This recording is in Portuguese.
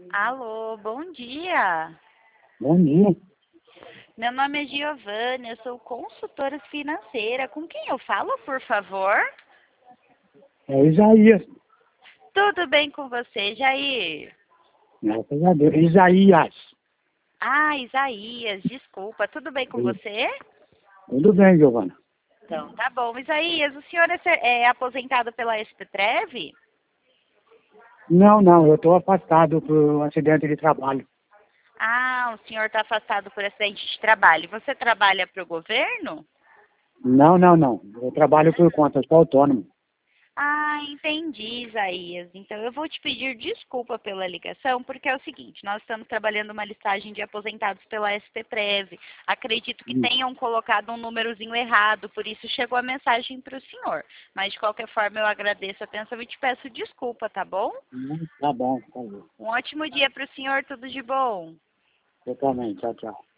Alô, bom dia. Bom dia. Meu nome é Giovana, eu sou consultora financeira. Com quem eu falo, por favor? É Isaías. Tudo bem com você, Jair? Graças a Deus. Isaías. Ah, Isaías, desculpa. Tudo bem com você? Tudo bem, Giovana? Então, tá bom. Isaías, o senhor é aposentado pela SPTREV? Não. Eu estou afastado por um acidente de trabalho. Ah, o senhor está afastado por acidente de trabalho. Você trabalha para o governo? Não. Eu trabalho por conta, sou autônomo. Ah, entendi, Isaías. Então, eu vou te pedir desculpa pela ligação, porque é o seguinte, nós estamos trabalhando uma listagem de aposentados pela SPTREV. Acredito que Hum, tenham colocado um númerozinho errado, por isso chegou a mensagem para o senhor. Mas, de qualquer forma, eu agradeço a atenção e te peço desculpa, tá bom? Tá bom. Um ótimo dia para o senhor, tudo de bom. Eu também. Tchau.